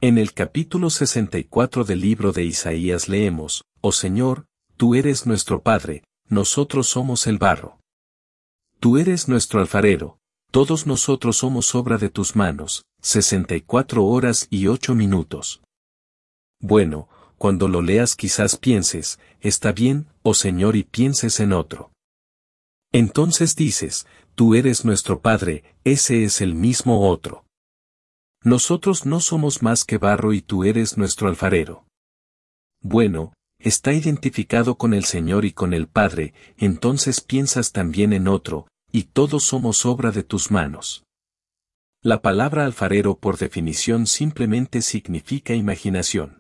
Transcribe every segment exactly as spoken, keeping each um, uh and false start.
En el capítulo sesenta y cuatro del libro de Isaías leemos, «Oh Señor, tú eres nuestro Padre, nosotros somos el barro. Tú eres nuestro alfarero, todos nosotros somos obra de tus manos», sesenta y cuatro horas y ocho minutos. Bueno, cuando lo leas quizás pienses, está bien, oh Señor, y pienses en otro. Entonces dices, tú eres nuestro Padre, ese es el mismo otro. Nosotros no somos más que barro y tú eres nuestro alfarero. Bueno, está identificado con el Señor y con el Padre, entonces piensas también en otro, y todos somos obra de tus manos. La palabra alfarero por definición simplemente significa imaginación.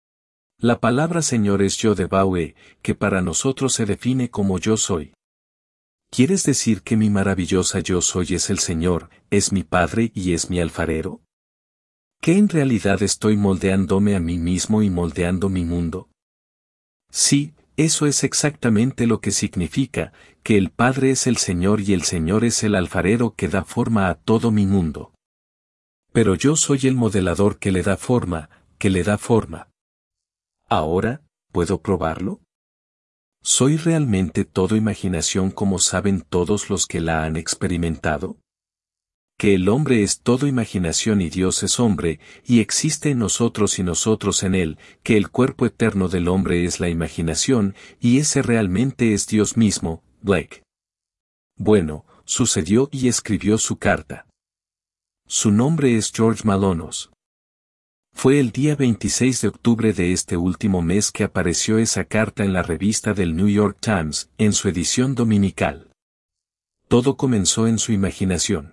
La palabra Señor es Yodebaue, que para nosotros se define como yo soy. ¿Quieres decir que mi maravillosa yo soy es el Señor, es mi Padre y es mi alfarero? ¿Que en realidad estoy moldeándome a mí mismo y moldeando mi mundo? Sí, eso es exactamente lo que significa, que el Padre es el Señor y el Señor es el alfarero que da forma a todo mi mundo. Pero yo soy el modelador que le da forma, que le da forma. Ahora, ¿puedo probarlo? ¿Soy realmente todo imaginación como saben todos los que la han experimentado? Que el hombre es todo imaginación y Dios es hombre, y existe en nosotros y nosotros en él, que el cuerpo eterno del hombre es la imaginación, y ese realmente es Dios mismo, Blake. Bueno, sucedió y escribió su carta. Su nombre es George Malonos. Fue el día veintiséis de octubre de este último mes que apareció esa carta en la revista del New York Times, en su edición dominical. Todo comenzó en su imaginación.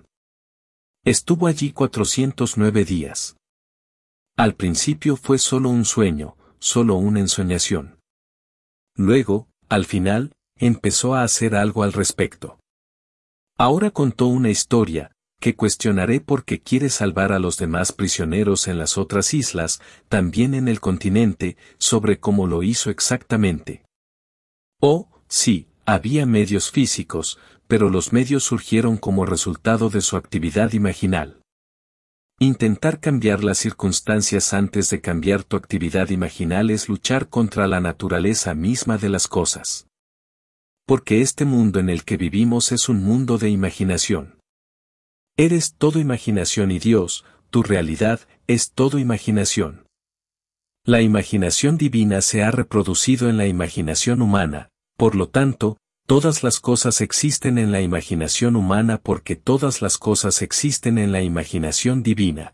Estuvo allí cuatrocientos nueve días. Al principio fue solo un sueño, solo una ensoñación. Luego, al final, empezó a hacer algo al respecto. Ahora contó una historia, que cuestionaré porque quiere salvar a los demás prisioneros en las otras islas, también en el continente, sobre cómo lo hizo exactamente. Oh, sí, había medios físicos, pero los medios surgieron como resultado de su actividad imaginal. Intentar cambiar las circunstancias antes de cambiar tu actividad imaginal es luchar contra la naturaleza misma de las cosas. Porque este mundo en el que vivimos es un mundo de imaginación. Eres todo imaginación y Dios, tu realidad, es todo imaginación. La imaginación divina se ha reproducido en la imaginación humana, por lo tanto, todas las cosas existen en la imaginación humana porque todas las cosas existen en la imaginación divina.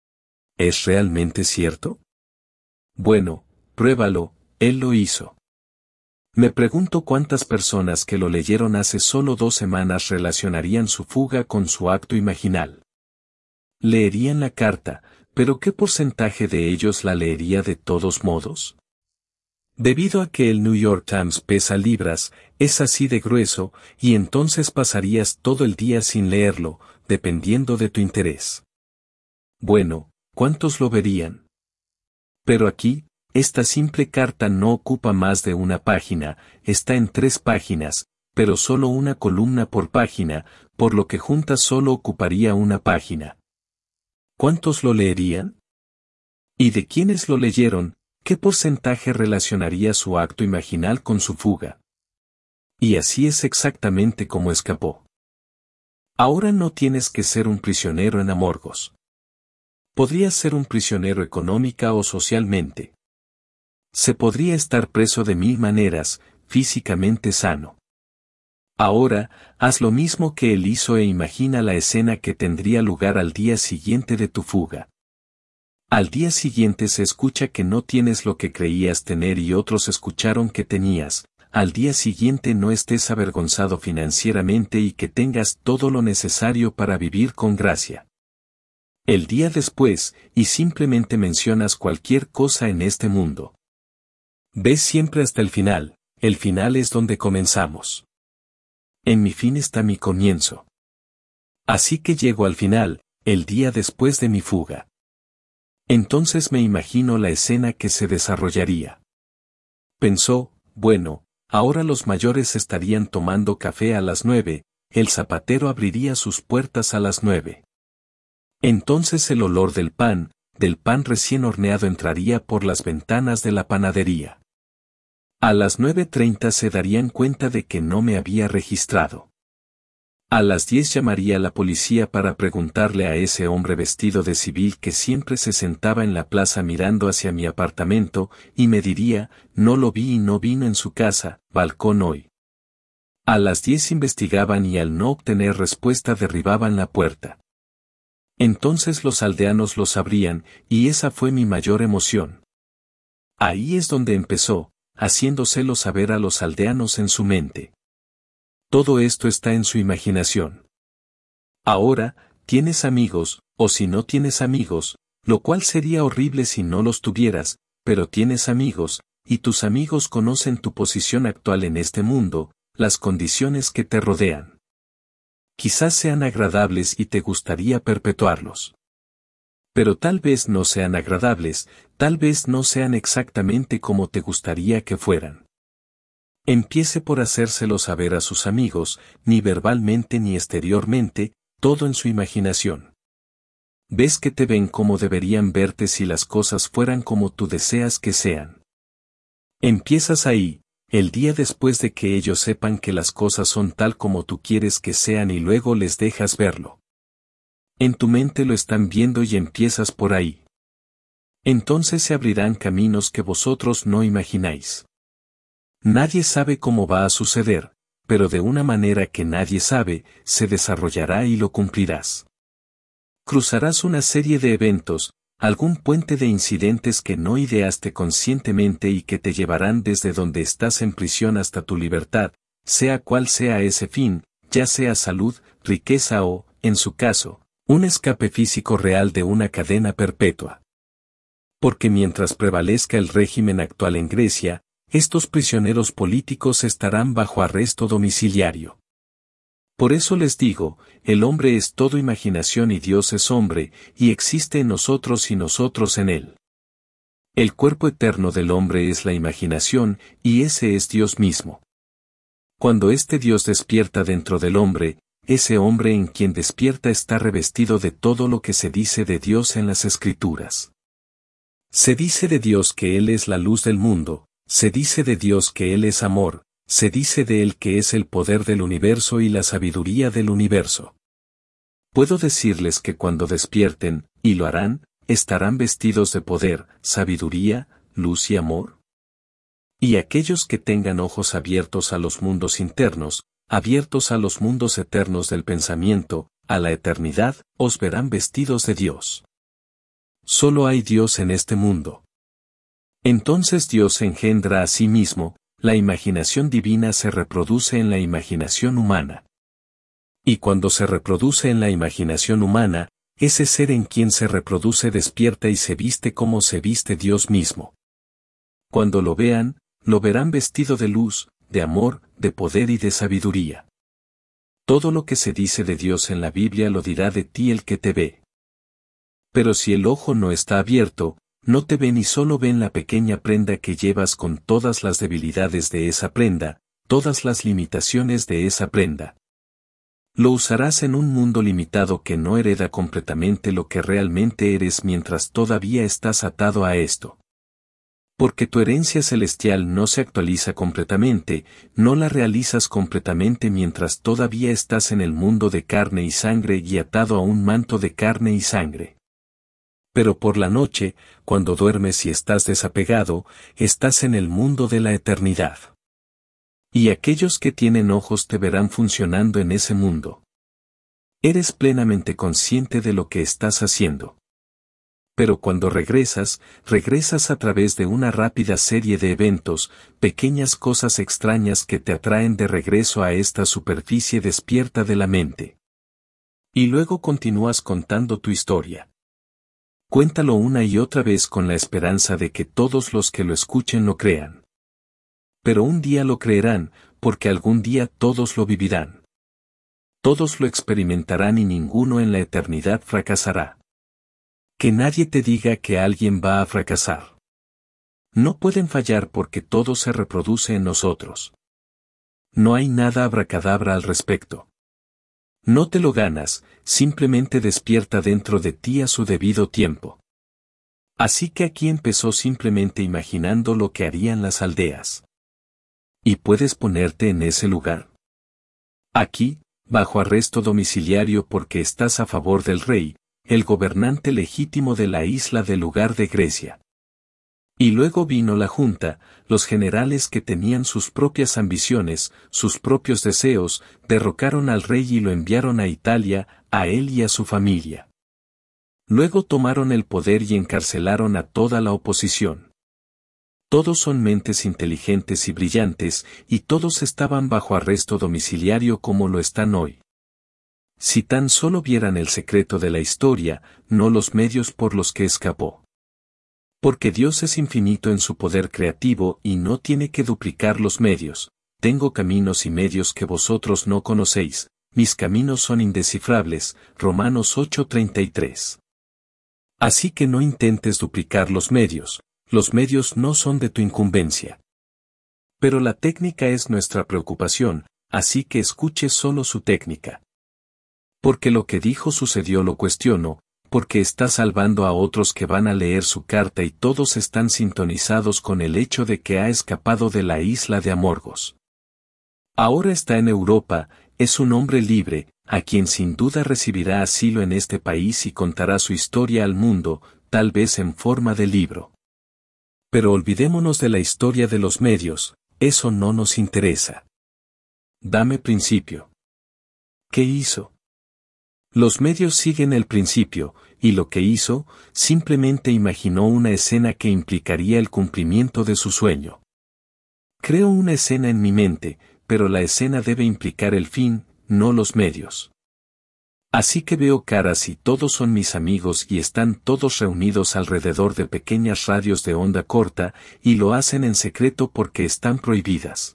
¿Es realmente cierto? Bueno, pruébalo, él lo hizo. Me pregunto cuántas personas que lo leyeron hace solo dos semanas relacionarían su fuga con su acto imaginal. Leerían la carta, pero ¿qué porcentaje de ellos la leería de todos modos? Debido a que el New York Times pesa libras, es así de grueso, y entonces pasarías todo el día sin leerlo, dependiendo de tu interés. Bueno, ¿cuántos lo verían? Pero aquí, esta simple carta no ocupa más de una página, está en tres páginas, pero solo una columna por página, por lo que juntas solo ocuparía una página. ¿Cuántos lo leerían? ¿Y de quienes lo leyeron, qué porcentaje relacionaría su acto imaginal con su fuga? Y así es exactamente como escapó. Ahora no tienes que ser un prisionero en Amorgos. Podrías ser un prisionero económica o socialmente. Se podría estar preso de mil maneras, físicamente sano. Ahora, haz lo mismo que él hizo e imagina la escena que tendría lugar al día siguiente de tu fuga. Al día siguiente se escucha que no tienes lo que creías tener y otros escucharon que tenías, al día siguiente no estés avergonzado financieramente y que tengas todo lo necesario para vivir con gracia. El día después, y simplemente mencionas cualquier cosa en este mundo. Ves siempre hasta el final, el final es donde comenzamos. En mi fin está mi comienzo. Así que llego al final, el día después de mi fuga. Entonces me imagino la escena que se desarrollaría. Pensó, bueno, ahora los mayores estarían tomando café a las nueve, el zapatero abriría sus puertas a las nueve. Entonces el olor del pan, del pan recién horneado entraría por las ventanas de la panadería. A las nueve treinta se darían cuenta de que no me había registrado. A las diez llamaría a la policía para preguntarle a ese hombre vestido de civil que siempre se sentaba en la plaza mirando hacia mi apartamento, y me diría, no lo vi y no vino en su casa, balcón hoy. A las diez investigaban y al no obtener respuesta derribaban la puerta. Entonces los aldeanos los abrían, y esa fue mi mayor emoción. Ahí es donde empezó, haciéndoselo saber a los aldeanos en su mente. Todo esto está en su imaginación. Ahora, tienes amigos, o si no tienes amigos, lo cual sería horrible si no los tuvieras, pero tienes amigos, y tus amigos conocen tu posición actual en este mundo, las condiciones que te rodean. Quizás sean agradables y te gustaría perpetuarlos. Pero tal vez no sean agradables, tal vez no sean exactamente como te gustaría que fueran. Empiece por hacérselo saber a sus amigos, ni verbalmente ni exteriormente, todo en su imaginación. Ves que te ven como deberían verte si las cosas fueran como tú deseas que sean. Empiezas ahí, el día después de que ellos sepan que las cosas son tal como tú quieres que sean y luego les dejas verlo. En tu mente lo están viendo y empiezas por ahí. Entonces se abrirán caminos que vosotros no imagináis. Nadie sabe cómo va a suceder, pero de una manera que nadie sabe, se desarrollará y lo cumplirás. Cruzarás una serie de eventos, algún puente de incidentes que no ideaste conscientemente y que te llevarán desde donde estás en prisión hasta tu libertad, sea cual sea ese fin, ya sea salud, riqueza o, en su caso, un escape físico real de una cadena perpetua. Porque mientras prevalezca el régimen actual en Grecia, estos prisioneros políticos estarán bajo arresto domiciliario. Por eso les digo, el hombre es todo imaginación y Dios es hombre, y existe en nosotros y nosotros en él. El cuerpo eterno del hombre es la imaginación, y ese es Dios mismo. Cuando este Dios despierta dentro del hombre, ese hombre en quien despierta está revestido de todo lo que se dice de Dios en las Escrituras. Se dice de Dios que Él es la luz del mundo, se dice de Dios que Él es amor, se dice de Él que es el poder del universo y la sabiduría del universo. Puedo decirles que cuando despierten, y lo harán, estarán vestidos de poder, sabiduría, luz y amor. Y aquellos que tengan ojos abiertos a los mundos internos, abiertos a los mundos eternos del pensamiento, a la eternidad, os verán vestidos de Dios. Solo hay Dios en este mundo. Entonces Dios engendra a sí mismo, la imaginación divina se reproduce en la imaginación humana. Y cuando se reproduce en la imaginación humana, ese ser en quien se reproduce despierta y se viste como se viste Dios mismo. Cuando lo vean, lo verán vestido de luz, de amor, de poder y de sabiduría. Todo lo que se dice de Dios en la Biblia lo dirá de ti el que te ve. Pero si el ojo no está abierto, no te ven y solo ven la pequeña prenda que llevas con todas las debilidades de esa prenda, todas las limitaciones de esa prenda. Lo usarás en un mundo limitado que no hereda completamente lo que realmente eres mientras todavía estás atado a esto. Porque tu herencia celestial no se actualiza completamente, no la realizas completamente mientras todavía estás en el mundo de carne y sangre y atado a un manto de carne y sangre. Pero por la noche, cuando duermes y estás desapegado, estás en el mundo de la eternidad. Y aquellos que tienen ojos te verán funcionando en ese mundo. Eres plenamente consciente de lo que estás haciendo. Pero cuando regresas, regresas a través de una rápida serie de eventos, pequeñas cosas extrañas que te atraen de regreso a esta superficie despierta de la mente. Y luego continúas contando tu historia. Cuéntalo una y otra vez con la esperanza de que todos los que lo escuchen lo crean. Pero un día lo creerán, porque algún día todos lo vivirán. Todos lo experimentarán y ninguno en la eternidad fracasará. Que nadie te diga que alguien va a fracasar. No pueden fallar porque todo se reproduce en nosotros. No hay nada abracadabra al respecto. No te lo ganas, simplemente despierta dentro de ti a su debido tiempo. Así que aquí empezó simplemente imaginando lo que harían las aldeas. ¿Y puedes ponerte en ese lugar? Aquí, bajo arresto domiciliario porque estás a favor del rey, el gobernante legítimo de la isla del lugar de Grecia. Y luego vino la junta, los generales que tenían sus propias ambiciones, sus propios deseos, derrocaron al rey y lo enviaron a Italia, a él y a su familia. Luego tomaron el poder y encarcelaron a toda la oposición. Todos son mentes inteligentes y brillantes, y todos estaban bajo arresto domiciliario como lo están hoy. Si tan solo vieran el secreto de la historia, no los medios por los que escapó. Porque Dios es infinito en su poder creativo y no tiene que duplicar los medios. Tengo caminos y medios que vosotros no conocéis, mis caminos son indescifrables. Romanos ocho treinta y tres. Así que no intentes duplicar los medios, los medios no son de tu incumbencia. Pero la técnica es nuestra preocupación, así que escuche solo su técnica. Porque lo que dijo sucedió lo cuestiono, porque está salvando a otros que van a leer su carta y todos están sintonizados con el hecho de que ha escapado de la isla de Amorgos. Ahora está en Europa, es un hombre libre, a quien sin duda recibirá asilo en este país y contará su historia al mundo, tal vez en forma de libro. Pero olvidémonos de la historia de los medios, eso no nos interesa. Dame principio. ¿Qué hizo? Los medios siguen el principio, y lo que hizo, simplemente imaginó una escena que implicaría el cumplimiento de su sueño. Creo una escena en mi mente, pero la escena debe implicar el fin, no los medios. Así que veo caras y todos son mis amigos y están todos reunidos alrededor de pequeñas radios de onda corta, y lo hacen en secreto porque están prohibidas.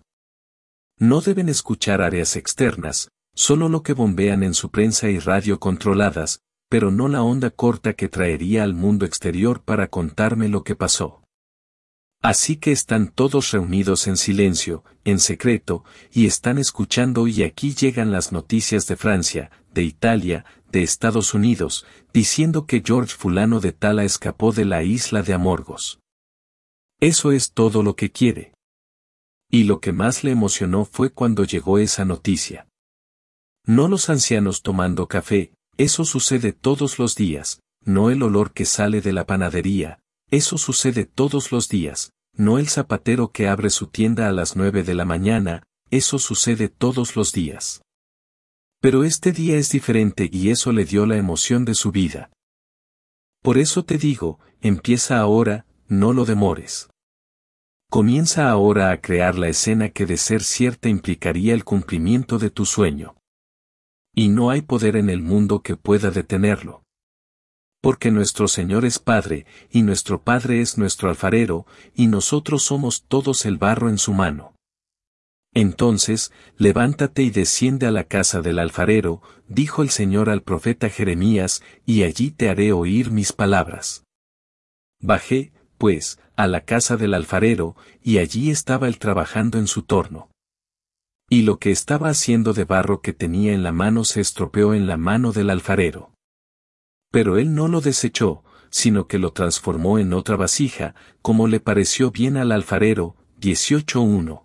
No deben escuchar áreas externas, solo lo que bombean en su prensa y radio controladas, pero no la onda corta que traería al mundo exterior para contarme lo que pasó. Así que están todos reunidos en silencio, en secreto, y están escuchando y aquí llegan las noticias de Francia, de Italia, de Estados Unidos, diciendo que George fulano de Tala escapó de la isla de Amorgos. Eso es todo lo que quiere. Y lo que más le emocionó fue cuando llegó esa noticia. No los ancianos tomando café, eso sucede todos los días, no el olor que sale de la panadería, eso sucede todos los días, no el zapatero que abre su tienda a las nueve de la mañana, eso sucede todos los días. Pero este día es diferente y eso le dio la emoción de su vida. Por eso te digo, empieza ahora, no lo demores. Comienza ahora a crear la escena que de ser cierta implicaría el cumplimiento de tu sueño. Y no hay poder en el mundo que pueda detenerlo. Porque nuestro Señor es Padre, y nuestro Padre es nuestro alfarero, y nosotros somos todos el barro en su mano. Entonces, levántate y desciende a la casa del alfarero, dijo el Señor al profeta Jeremías, y allí te haré oír mis palabras. Bajé, pues, a la casa del alfarero, y allí estaba él trabajando en su torno. Y lo que estaba haciendo de barro que tenía en la mano se estropeó en la mano del alfarero. Pero él no lo desechó, sino que lo transformó en otra vasija, como le pareció bien al alfarero. dieciocho uno.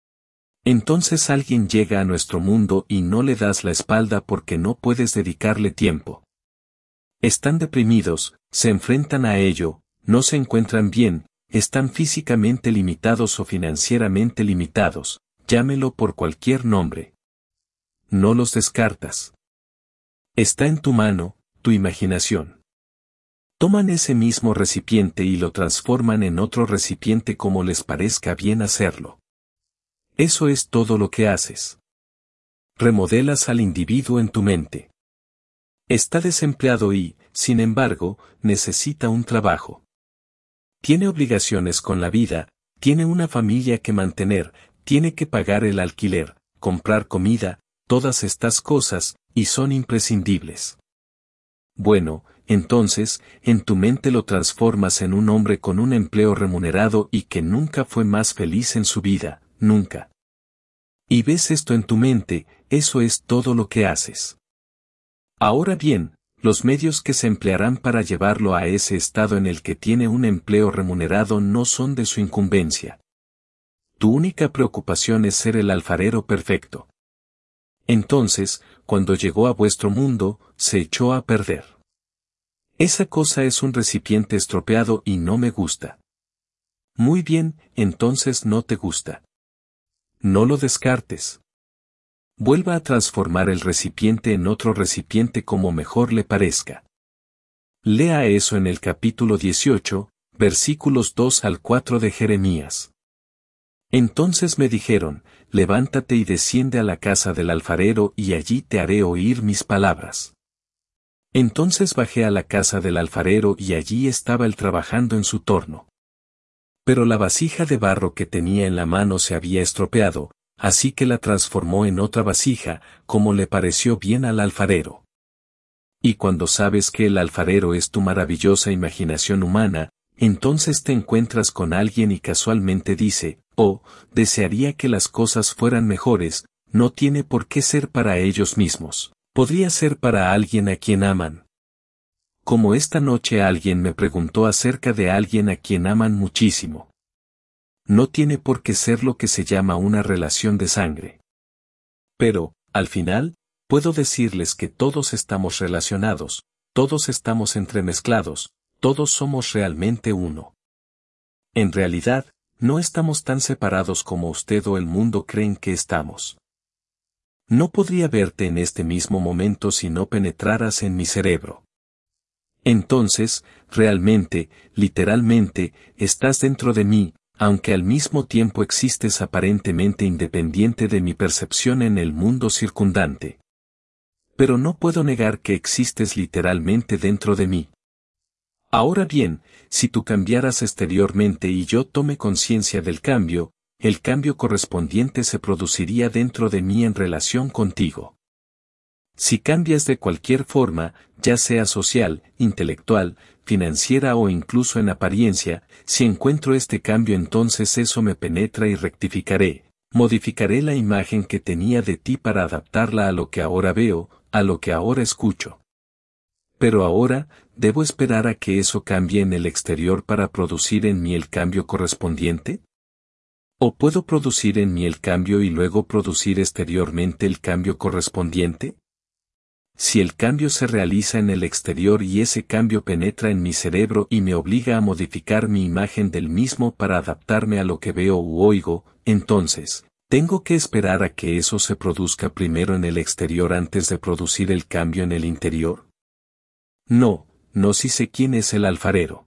Entonces alguien llega a nuestro mundo y no le das la espalda porque no puedes dedicarle tiempo. Están deprimidos, se enfrentan a ello, no se encuentran bien, están físicamente limitados o financieramente limitados, llámelo por cualquier nombre. No los descartas. Está en tu mano, tu imaginación. Toman ese mismo recipiente y lo transforman en otro recipiente como les parezca bien hacerlo. Eso es todo lo que haces. Remodelas al individuo en tu mente. Está desempleado y, sin embargo, necesita un trabajo. Tiene obligaciones con la vida, tiene una familia que mantener, tiene que pagar el alquiler, comprar comida, todas estas cosas, y son imprescindibles. Bueno, entonces, en tu mente lo transformas en un hombre con un empleo remunerado y que nunca fue más feliz en su vida, nunca. Y ves esto en tu mente, eso es todo lo que haces. Ahora bien, Los medios que se emplearán para llevarlo a ese estado en el que tiene un empleo remunerado no son de su incumbencia. Tu única preocupación es ser el alfarero perfecto. Entonces, cuando llegó a vuestro mundo, se echó a perder. Esa cosa es un recipiente estropeado y no me gusta. Muy bien, entonces no te gusta. No lo descartes. Vuelva a transformar el recipiente en otro recipiente como mejor le parezca. Lea eso en el capítulo dieciocho, versículos dos al cuatro de Jeremías. Entonces me dijeron, levántate y desciende a la casa del alfarero y allí te haré oír mis palabras. Entonces bajé a la casa del alfarero y allí estaba él trabajando en su torno. Pero la vasija de barro que tenía en la mano se había estropeado, así que la transformó en otra vasija, como le pareció bien al alfarero. Y cuando sabes que el alfarero es tu maravillosa imaginación humana, entonces te encuentras con alguien y casualmente dice, oh, desearía que las cosas fueran mejores, no tiene por qué ser para ellos mismos, podría ser para alguien a quien aman. Como esta noche alguien me preguntó acerca de alguien a quien aman muchísimo. No tiene por qué ser lo que se llama una relación de sangre. Pero, al final, puedo decirles que todos estamos relacionados, todos estamos entremezclados, todos somos realmente uno. En realidad, no estamos tan separados como usted o el mundo creen que estamos. No podría verte en este mismo momento si no penetraras en mi cerebro. Entonces, realmente, literalmente, estás dentro de mí, aunque al mismo tiempo existes aparentemente independiente de mi percepción en el mundo circundante. Pero no puedo negar que existes literalmente dentro de mí. Ahora bien, si tú cambiaras exteriormente y yo tome conciencia del cambio, el cambio correspondiente se produciría dentro de mí en relación contigo. Si cambias de cualquier forma, ya sea social, intelectual, financiera o incluso en apariencia, si encuentro este cambio entonces eso me penetra y rectificaré, modificaré la imagen que tenía de ti para adaptarla a lo que ahora veo, a lo que ahora escucho. Pero ahora, ¿debo esperar a que eso cambie en el exterior para producir en mí el cambio correspondiente? ¿O puedo producir en mí el cambio y luego producir exteriormente el cambio correspondiente? Si el cambio se realiza en el exterior y ese cambio penetra en mi cerebro y me obliga a modificar mi imagen del mismo para adaptarme a lo que veo u oigo, entonces, ¿tengo que esperar a que eso se produzca primero en el exterior antes de producir el cambio en el interior? No, no si sé quién es el alfarero.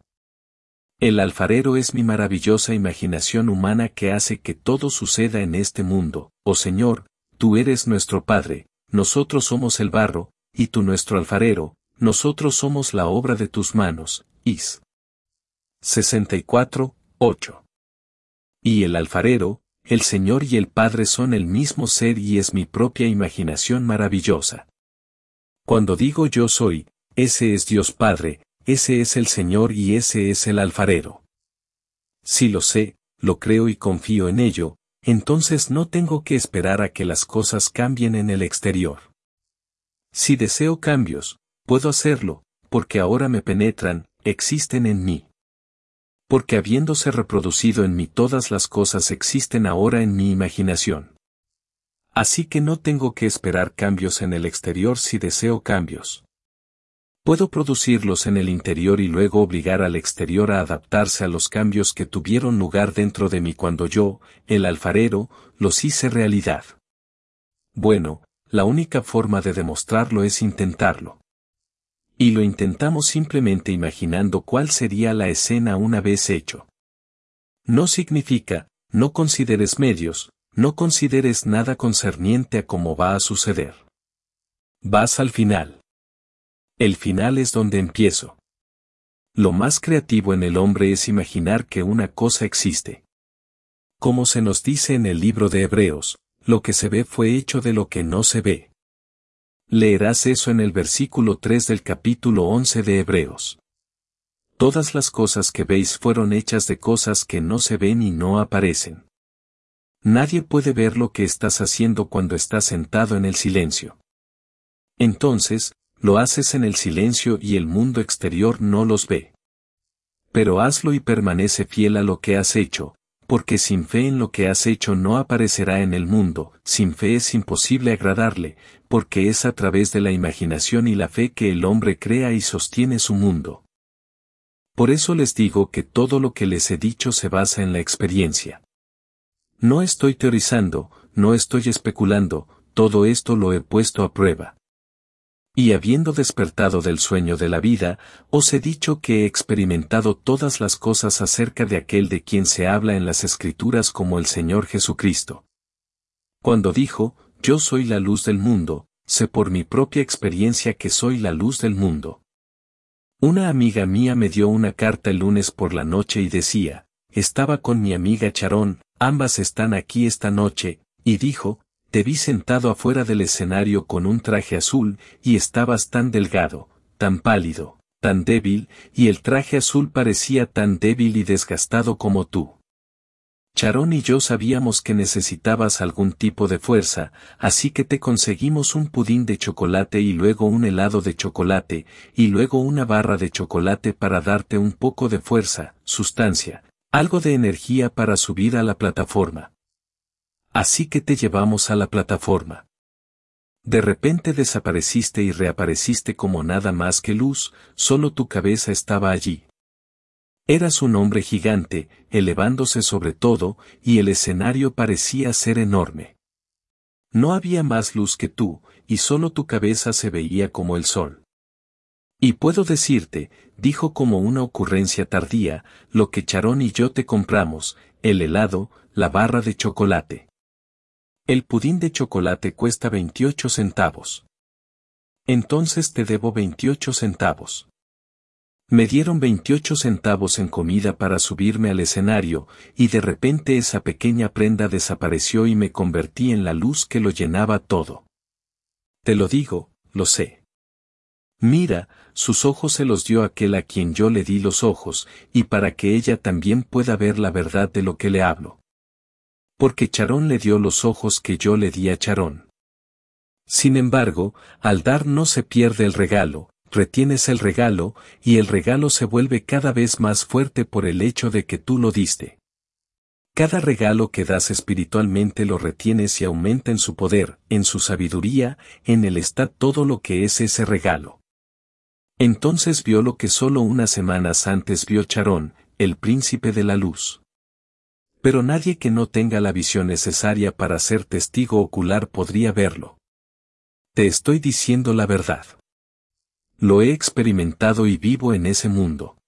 El alfarero es mi maravillosa imaginación humana que hace que todo suceda en este mundo. Oh Señor, tú eres nuestro Padre, nosotros somos el barro, y tú nuestro alfarero, nosotros somos la obra de tus manos. Is. sesenta y cuatro, ocho. Y el alfarero, el Señor y el Padre son el mismo ser y es mi propia imaginación maravillosa. Cuando digo yo soy, ese es Dios Padre, ese es el Señor y ese es el alfarero. Si lo sé, lo creo y confío en ello, entonces no tengo que esperar a que las cosas cambien en el exterior. Si deseo cambios, puedo hacerlo, porque ahora me penetran, existen en mí. Porque habiéndose reproducido en mí todas las cosas existen ahora en mi imaginación. Así que no tengo que esperar cambios en el exterior si deseo cambios. Puedo producirlos en el interior y luego obligar al exterior a adaptarse a los cambios que tuvieron lugar dentro de mí cuando yo, el alfarero, los hice realidad. Bueno, la única forma de demostrarlo es intentarlo. Y lo intentamos simplemente imaginando cuál sería la escena una vez hecho. No significa, no consideres medios, no consideres nada concerniente a cómo va a suceder. Vas al final. El final es donde empiezo. Lo más creativo en el hombre es imaginar que una cosa existe. Como se nos dice en el libro de Hebreos, lo que se ve fue hecho de lo que no se ve. Leerás eso en el versículo tres del capítulo once de Hebreos. Todas las cosas que veis fueron hechas de cosas que no se ven y no aparecen. Nadie puede ver lo que estás haciendo cuando estás sentado en el silencio. Entonces, lo haces en el silencio y el mundo exterior no los ve. Pero hazlo y permanece fiel a lo que has hecho, porque sin fe en lo que has hecho no aparecerá en el mundo, sin fe es imposible agradarle, porque es a través de la imaginación y la fe que el hombre crea y sostiene su mundo. Por eso les digo que todo lo que les he dicho se basa en la experiencia. No estoy teorizando, no estoy especulando, todo esto lo he puesto a prueba. Y habiendo despertado del sueño de la vida, os he dicho que he experimentado todas las cosas acerca de aquel de quien se habla en las Escrituras como el Señor Jesucristo. Cuando dijo, yo soy la luz del mundo, sé por mi propia experiencia que soy la luz del mundo. Una amiga mía me dio una carta el lunes por la noche y decía, estaba con mi amiga Charón, ambas están aquí esta noche, y dijo, te vi sentado afuera del escenario con un traje azul, y estabas tan delgado, tan pálido, tan débil, y el traje azul parecía tan débil y desgastado como tú. Charón y yo sabíamos que necesitabas algún tipo de fuerza, así que te conseguimos un pudín de chocolate y luego un helado de chocolate, y luego una barra de chocolate para darte un poco de fuerza, sustancia, algo de energía para subir a la plataforma. Así que te llevamos a la plataforma. De repente desapareciste y reapareciste como nada más que luz, solo tu cabeza estaba allí. Eras un hombre gigante, elevándose sobre todo, y el escenario parecía ser enorme. No había más luz que tú, y solo tu cabeza se veía como el sol. Y puedo decirte, dijo como una ocurrencia tardía, lo que Charón y yo te compramos, el helado, la barra de chocolate. El pudín de chocolate cuesta veintiocho centavos. Entonces te debo veintiocho centavos. Me dieron veintiocho centavos en comida para subirme al escenario, y de repente esa pequeña prenda desapareció y me convertí en la luz que lo llenaba todo. Te lo digo, lo sé. Mira, sus ojos se los dio aquel a quien yo le di los ojos, y para que ella también pueda ver la verdad de lo que le hablo. Porque Charón le dio los ojos que yo le di a Charón. Sin embargo, al dar no se pierde el regalo, retienes el regalo, y el regalo se vuelve cada vez más fuerte por el hecho de que tú lo diste. Cada regalo que das espiritualmente lo retienes y aumenta en su poder, en su sabiduría, en él está todo lo que es ese regalo. Entonces vio lo que solo unas semanas antes vio Charón, el príncipe de la luz. Pero nadie que no tenga la visión necesaria para ser testigo ocular podría verlo. Te estoy diciendo la verdad. Lo he experimentado y vivo en ese mundo.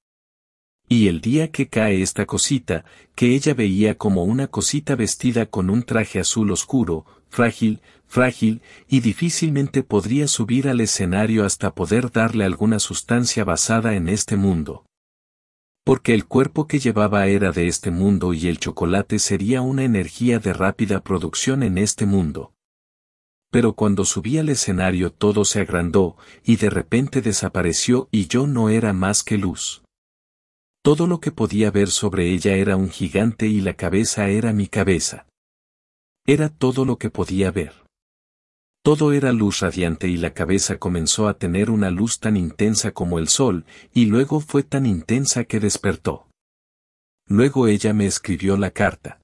Y el día que cae esta cosita, que ella veía como una cosita vestida con un traje azul oscuro, frágil, frágil, y difícilmente podría subir al escenario hasta poder darle alguna sustancia basada en este mundo. Porque el cuerpo que llevaba era de este mundo y el chocolate sería una energía de rápida producción en este mundo. Pero cuando subí al escenario todo se agrandó, y de repente desapareció y yo no era más que luz. Todo lo que podía ver sobre ella era un gigante y la cabeza era mi cabeza. Era todo lo que podía ver. Todo era luz radiante y la cabeza comenzó a tener una luz tan intensa como el sol, y luego fue tan intensa que despertó. Luego ella me escribió la carta.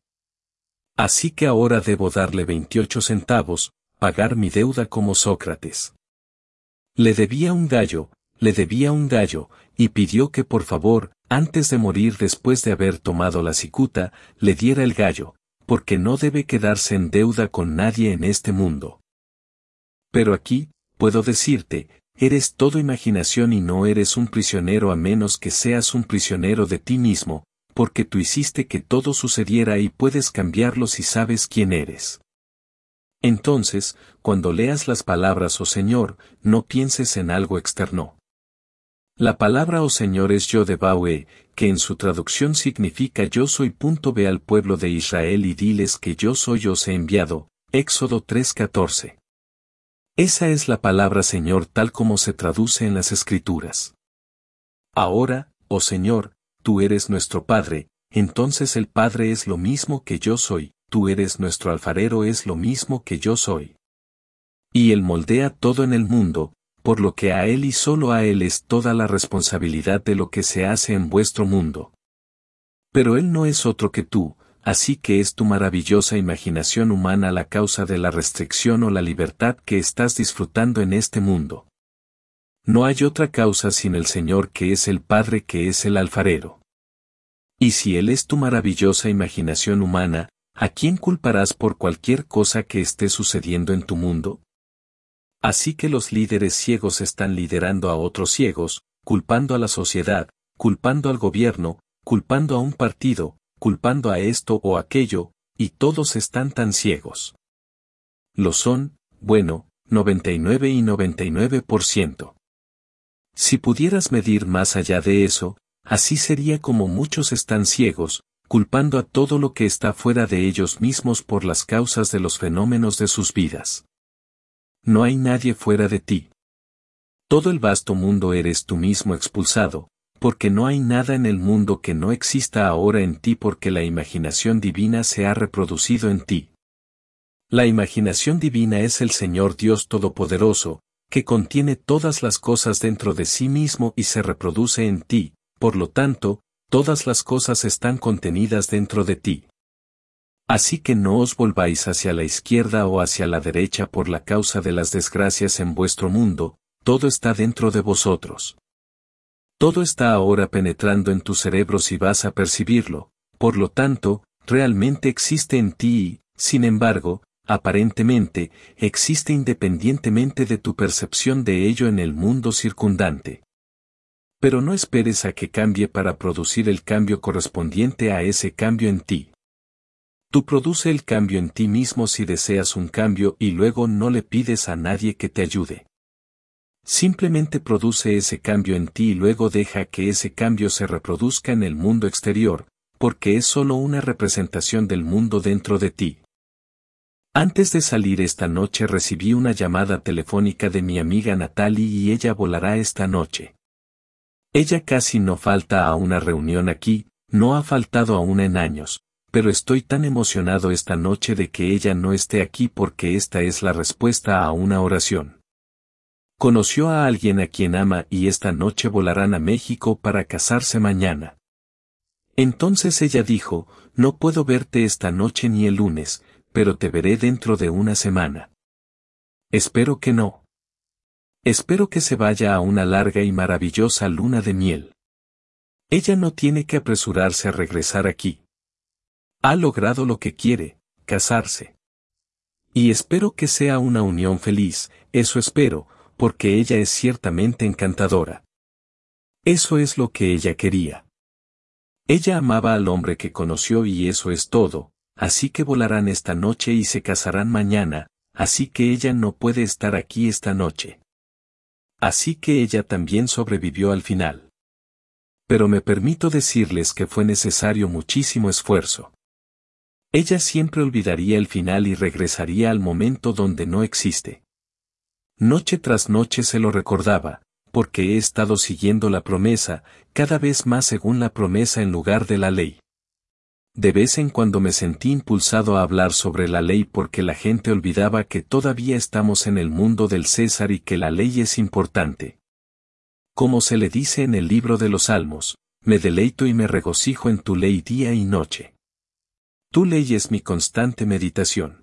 Así que ahora debo darle veintiocho centavos, pagar mi deuda como Sócrates. Le debía un gallo, le debía un gallo, y pidió que por favor, antes de morir después de haber tomado la cicuta, le diera el gallo, porque no debe quedarse en deuda con nadie en este mundo. Pero aquí, puedo decirte, eres todo imaginación y no eres un prisionero a menos que seas un prisionero de ti mismo, porque tú hiciste que todo sucediera y puedes cambiarlo si sabes quién eres. Entonces, cuando leas las palabras «Oh Señor», no pienses en algo externo. La palabra «Oh Señor» es Yodebaue, que en su traducción significa «Yo soy». Ve al pueblo de Israel y diles que yo soy os he enviado, Éxodo tres catorce. Esa es la palabra Señor tal como se traduce en las Escrituras. Ahora, oh Señor, tú eres nuestro Padre, entonces el Padre es lo mismo que yo soy, tú eres nuestro alfarero es lo mismo que yo soy. Y Él moldea todo en el mundo, por lo que a Él y solo a Él es toda la responsabilidad de lo que se hace en vuestro mundo. Pero Él no es otro que tú, así que es tu maravillosa imaginación humana la causa de la restricción o la libertad que estás disfrutando en este mundo. No hay otra causa sin el Señor que es el Padre que es el alfarero. Y si Él es tu maravillosa imaginación humana, ¿a quién culparás por cualquier cosa que esté sucediendo en tu mundo? Así que los líderes ciegos están liderando a otros ciegos, culpando a la sociedad, culpando al gobierno, culpando a un partido, culpando a esto o aquello, y todos están tan ciegos. Lo son, bueno, noventa y nueve y noventa y nueve por ciento. Si pudieras medir más allá de eso, así sería como muchos están ciegos, culpando a todo lo que está fuera de ellos mismos por las causas de los fenómenos de sus vidas. No hay nadie fuera de ti. Todo el vasto mundo eres tú mismo expulsado, porque no hay nada en el mundo que no exista ahora en ti porque la imaginación divina se ha reproducido en ti. La imaginación divina es el Señor Dios Todopoderoso, que contiene todas las cosas dentro de sí mismo y se reproduce en ti, por lo tanto, todas las cosas están contenidas dentro de ti. Así que no os volváis hacia la izquierda o hacia la derecha por la causa de las desgracias en vuestro mundo, todo está dentro de vosotros. Todo está ahora penetrando en tu cerebro si vas a percibirlo, por lo tanto, realmente existe en ti y, sin embargo, aparentemente, existe independientemente de tu percepción de ello en el mundo circundante. Pero no esperes a que cambie para producir el cambio correspondiente a ese cambio en ti. Tú produce el cambio en ti mismo si deseas un cambio y luego no le pides a nadie que te ayude. Simplemente produce ese cambio en ti y luego deja que ese cambio se reproduzca en el mundo exterior, porque es solo una representación del mundo dentro de ti. Antes de salir esta noche recibí una llamada telefónica de mi amiga Natalie y ella volará esta noche. Ella casi no falta a una reunión aquí, no ha faltado a una en años, pero estoy tan emocionado esta noche de que ella no esté aquí porque esta es la respuesta a una oración. Conoció a alguien a quien ama y esta noche volarán a México para casarse mañana. Entonces ella dijo, no puedo verte esta noche ni el lunes, pero te veré dentro de una semana. Espero que no. Espero que se vaya a una larga y maravillosa luna de miel. Ella no tiene que apresurarse a regresar aquí. Ha logrado lo que quiere, casarse. Y espero que sea una unión feliz, eso espero, porque ella es ciertamente encantadora. Eso es lo que ella quería. Ella amaba al hombre que conoció y eso es todo, así que volarán esta noche y se casarán mañana, así que ella no puede estar aquí esta noche. Así que ella también sobrevivió al final. Pero me permito decirles que fue necesario muchísimo esfuerzo. Ella siempre olvidaría el final y regresaría al momento donde no existe. Noche tras noche se lo recordaba, porque he estado siguiendo la promesa, cada vez más según la promesa en lugar de la ley. De vez en cuando me sentí impulsado a hablar sobre la ley porque la gente olvidaba que todavía estamos en el mundo del César y que la ley es importante. Como se le dice en el libro de los Salmos, me deleito y me regocijo en tu ley día y noche. Tu ley es mi constante meditación.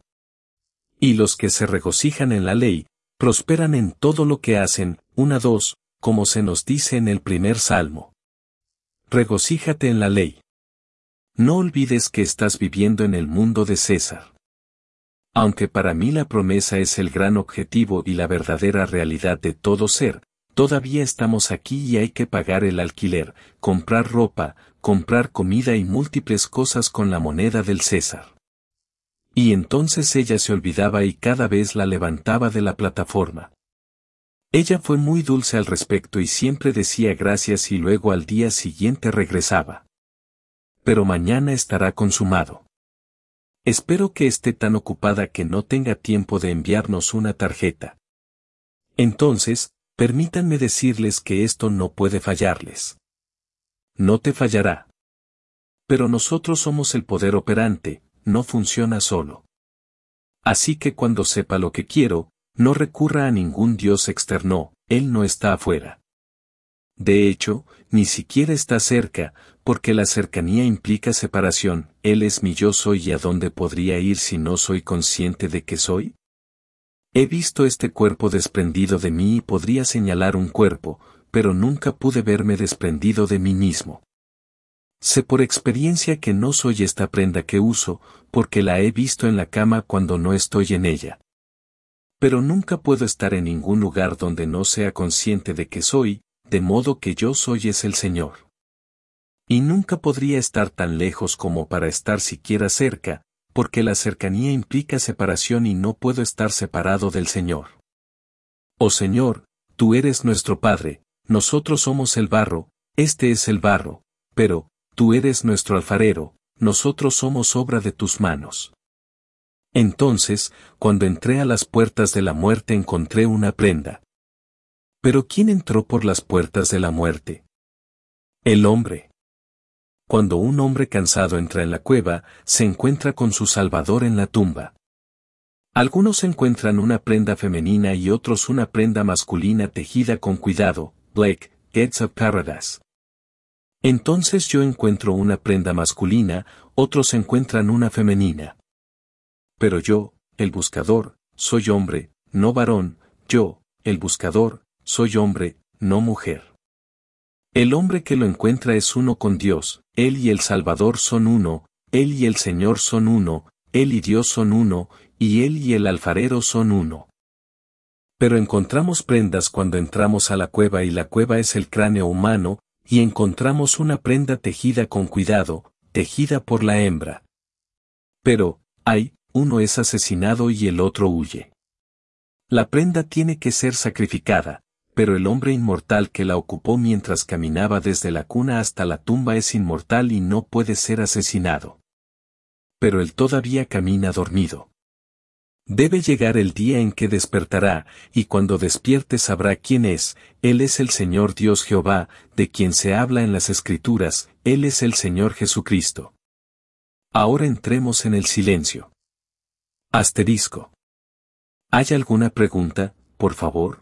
Y los que se regocijan en la ley, prosperan en todo lo que hacen, una dos, como se nos dice en el primer salmo. Regocíjate en la ley. No olvides que estás viviendo en el mundo de César. Aunque para mí la promesa es el gran objetivo y la verdadera realidad de todo ser, todavía estamos aquí y hay que pagar el alquiler, comprar ropa, comprar comida y múltiples cosas con la moneda del César. Y entonces ella se olvidaba y cada vez la levantaba de la plataforma. Ella fue muy dulce al respecto y siempre decía gracias y luego al día siguiente regresaba. Pero mañana estará consumado. Espero que esté tan ocupada que no tenga tiempo de enviarnos una tarjeta. Entonces, permítanme decirles que esto no puede fallarles. No te fallará. Pero nosotros somos el poder operante, no funciona solo. Así que cuando sepa lo que quiero, no recurra a ningún Dios externo, Él no está afuera. De hecho, ni siquiera está cerca, porque la cercanía implica separación. Él es mi yo soy y ¿a dónde podría ir si no soy consciente de que soy? He visto este cuerpo desprendido de mí y podría señalar un cuerpo, pero nunca pude verme desprendido de mí mismo. Sé por experiencia que no soy esta prenda que uso, porque la he visto en la cama cuando no estoy en ella. Pero nunca puedo estar en ningún lugar donde no sea consciente de que soy, de modo que yo soy es el Señor. Y nunca podría estar tan lejos como para estar siquiera cerca, porque la cercanía implica separación y no puedo estar separado del Señor. Oh Señor, tú eres nuestro Padre, nosotros somos el barro, este es el barro, pero, tú eres nuestro alfarero, nosotros somos obra de tus manos. Entonces, cuando entré a las puertas de la muerte encontré una prenda. ¿Pero quién entró por las puertas de la muerte? El hombre. Cuando un hombre cansado entra en la cueva, se encuentra con su Salvador en la tumba. Algunos encuentran una prenda femenina y otros una prenda masculina tejida con cuidado, Blake, Gates of Paradise. Entonces yo encuentro una prenda masculina, otros encuentran una femenina. Pero yo, el buscador, soy hombre, no varón, yo, el buscador, soy hombre, no mujer. El hombre que lo encuentra es uno con Dios, Él y el Salvador son uno, Él y el Señor son uno, Él y Dios son uno, y Él y el alfarero son uno. Pero encontramos prendas cuando entramos a la cueva y la cueva es el cráneo humano, y encontramos una prenda tejida con cuidado, tejida por la hembra. Pero, ay, uno es asesinado y el otro huye. La prenda tiene que ser sacrificada, pero el hombre inmortal que la ocupó mientras caminaba desde la cuna hasta la tumba es inmortal y no puede ser asesinado. Pero él todavía camina dormido. Debe llegar el día en que despertará, y cuando despierte sabrá quién es, Él es el Señor Dios Jehová, de quien se habla en las Escrituras, Él es el Señor Jesucristo. Ahora entremos en el silencio. Asterisco. ¿Hay alguna pregunta, por favor?